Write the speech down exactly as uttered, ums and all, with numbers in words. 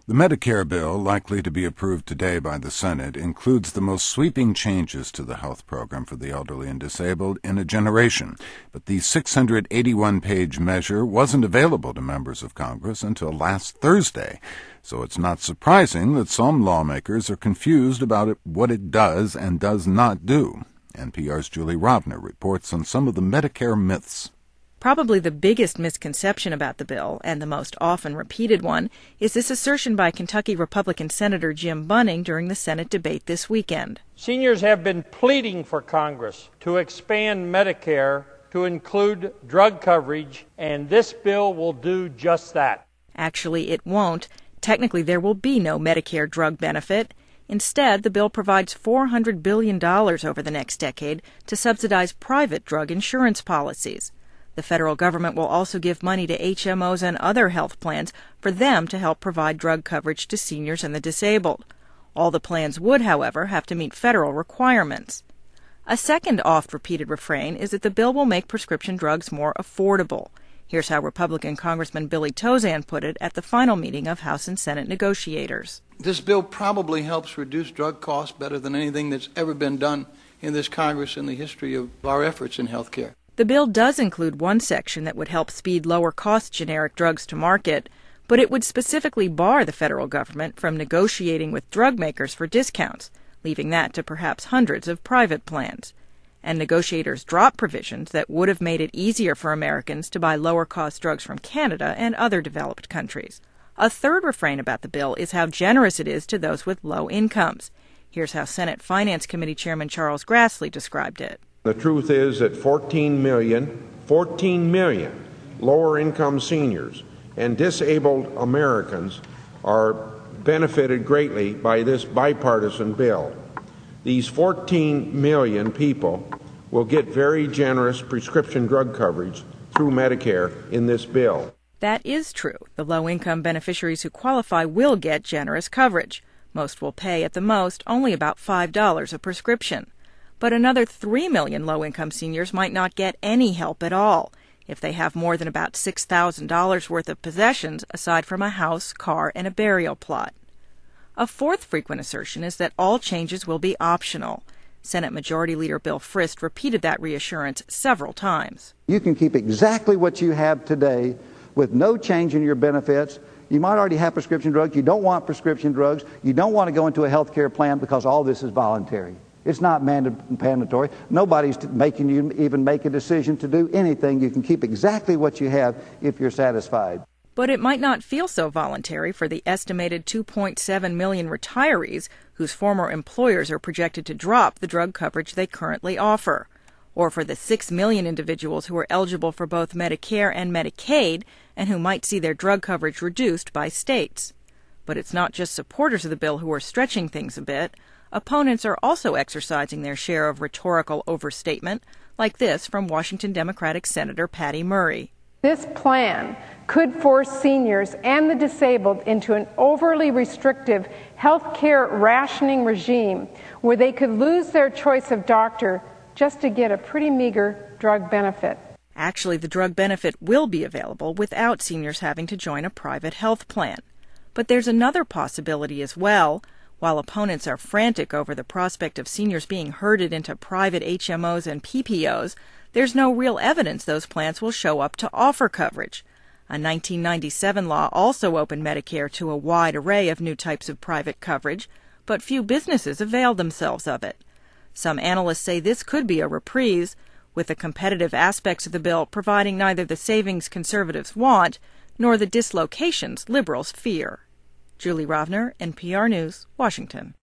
The Medicare bill, likely to be approved today by the Senate, includes the most sweeping changes to the health program for the elderly and disabled in a generation. But the six hundred eighty-one page measure wasn't available to members of Congress until last Thursday. So it's not surprising that some lawmakers are confused about it, what it does and does not do. N P R's Julie Rovner reports on some of the Medicare myths. Probably the biggest misconception about the bill, and the most often repeated one, is this assertion by Kentucky Republican Senator Jim Bunning during the Senate debate this weekend. Seniors have been pleading for Congress to expand Medicare to include drug coverage, and this bill will do just that. Actually, it won't. Technically, there will be no Medicare drug benefit. Instead, the bill provides four hundred billion dollars over the next decade to subsidize private drug insurance policies. The federal government will also give money to H M Os and other health plans for them to help provide drug coverage to seniors and the disabled. All the plans would, however, have to meet federal requirements. A second oft-repeated refrain is that the bill will make prescription drugs more affordable. Here's how Republican Congressman Billy Tauzin put it at the final meeting of House and Senate negotiators. This bill probably helps reduce drug costs better than anything that's ever been done in this Congress in the history of our efforts in health care. The bill does include one section that would help speed lower-cost generic drugs to market, but it would specifically bar the federal government from negotiating with drug makers for discounts, leaving that to perhaps hundreds of private plans. And negotiators drop provisions that would have made it easier for Americans to buy lower-cost drugs from Canada and other developed countries. A third refrain about the bill is how generous it is to those with low incomes. Here's how Senate Finance Committee Chairman Charles Grassley described it. The truth is that fourteen million, fourteen million lower-income seniors and disabled Americans are benefited greatly by this bipartisan bill. These fourteen million people will get very generous prescription drug coverage through Medicare in this bill. That is true. The low-income beneficiaries who qualify will get generous coverage. Most will pay, at the most, only about five dollars a prescription. But another three million low-income seniors might not get any help at all if they have more than about six thousand dollars worth of possessions aside from a house, car, and a burial plot. A fourth frequent assertion is that all changes will be optional. Senate Majority Leader Bill Frist repeated that reassurance several times. You can keep exactly what you have today with no change in your benefits. You might already have prescription drugs. You don't want prescription drugs. You don't want to go into a health care plan because all this is voluntary. It's not mandatory. Nobody's making you even make a decision to do anything. You can keep exactly what you have if you're satisfied. But it might not feel so voluntary for the estimated two point seven million retirees whose former employers are projected to drop the drug coverage they currently offer, or for the six million individuals who are eligible for both Medicare and Medicaid and who might see their drug coverage reduced by states. But it's not just supporters of the bill who are stretching things a bit. Opponents are also exercising their share of rhetorical overstatement, like this from Washington Democratic Senator Patty Murray. This plan could force seniors and the disabled into an overly restrictive health care rationing regime where they could lose their choice of doctor just to get a pretty meager drug benefit. Actually, the drug benefit will be available without seniors having to join a private health plan. But there's another possibility as well. While opponents are frantic over the prospect of seniors being herded into private H M Os and P P Os, there's no real evidence those plans will show up to offer coverage. A nineteen ninety-seven law also opened Medicare to a wide array of new types of private coverage, but few businesses availed themselves of it. Some analysts say this could be a reprise, with the competitive aspects of the bill providing neither the savings conservatives want nor the dislocations liberals fear. Julie Rovner, N P R News, Washington.